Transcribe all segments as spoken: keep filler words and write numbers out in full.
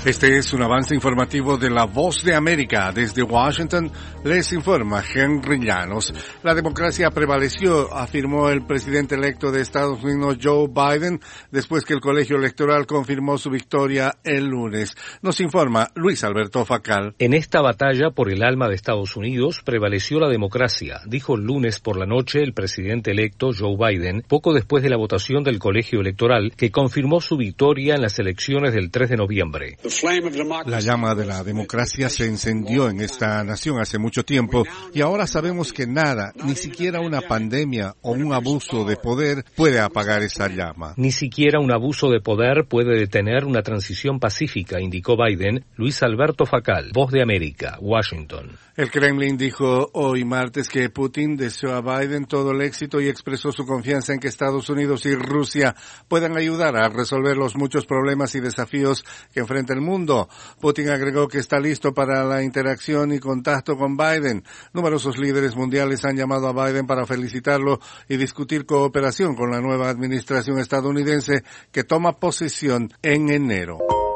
Este es un avance informativo de La Voz de América. Desde Washington les informa Henry Llanos. La democracia prevaleció, afirmó el presidente electo de Estados Unidos, Joe Biden, después que el colegio electoral confirmó su victoria el lunes. Nos informa Luis Alberto Facal. En esta batalla por el alma de Estados Unidos prevaleció la democracia, dijo el lunes por la noche el presidente electo Joe Biden, poco después de la votación del colegio electoral que confirmó su victoria en las elecciones del tres de noviembre. La llama de la democracia se encendió en esta nación hace mucho tiempo y ahora sabemos que nada, ni siquiera una pandemia o un abuso de poder puede apagar esa llama. Ni siquiera un abuso de poder puede detener una transición pacífica, indicó Biden. Luis Alberto Facal, Voz de América, Washington. El Kremlin dijo hoy martes que Putin deseó a Biden todo el éxito y expresó su confianza en que Estados Unidos y Rusia puedan ayudar a resolver los muchos problemas y desafíos que enfrenta el mundo. Putin agregó que está listo para la interacción y contacto con Biden. Numerosos líderes mundiales han llamado a Biden para felicitarlo y discutir cooperación con la nueva administración estadounidense que toma posesión en enero.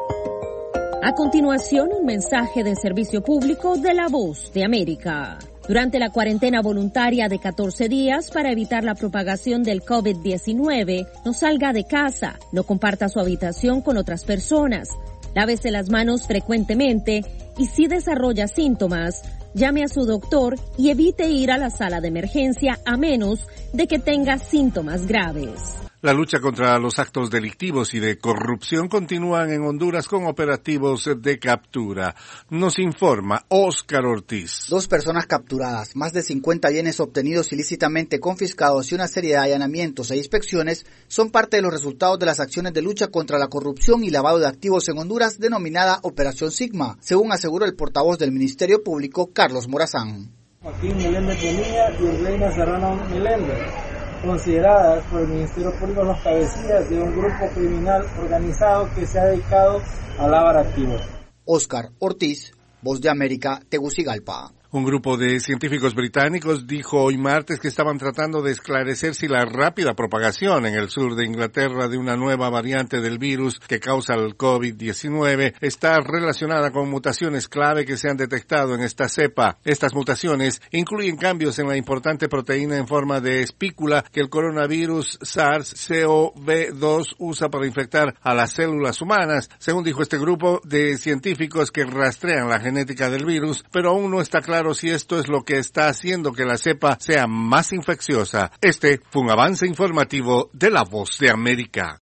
A continuación, un mensaje de servicio público de La Voz de América. Durante la cuarentena voluntaria de catorce días para evitar la propagación del COVID diecinueve, no salga de casa, no comparta su habitación con otras personas, lávese las manos frecuentemente y si desarrolla síntomas, llame a su doctor y evite ir a la sala de emergencia a menos de que tenga síntomas graves. La lucha contra los actos delictivos y de corrupción continúan en Honduras con operativos de captura. Nos informa Óscar Ortiz. Dos personas capturadas, más de cincuenta yenes obtenidos ilícitamente confiscados y una serie de allanamientos e inspecciones son parte de los resultados de las acciones de lucha contra la corrupción y lavado de activos en Honduras denominada Operación Sigma, según aseguró el portavoz del Ministerio Público, Carlos Morazán. Joaquín Meléndez Bonilla y Reina Serrano Meléndez, consideradas por el Ministerio Público los cabecillas de un grupo criminal organizado que se ha dedicado a lavar activos. Óscar Ortiz, Voz de América, Tegucigalpa. Un grupo de científicos británicos dijo hoy martes que estaban tratando de esclarecer si la rápida propagación en el sur de Inglaterra de una nueva variante del virus que causa el COVID diecinueve está relacionada con mutaciones clave que se han detectado en esta cepa. Estas mutaciones incluyen cambios en la importante proteína en forma de espícula que el coronavirus SARS-C o V dos usa para infectar a las células humanas, según dijo este grupo de científicos que rastrean la genética del virus, pero aún no está claro si esto es lo que está haciendo que la cepa sea más infecciosa. Este fue un avance informativo de La Voz de América.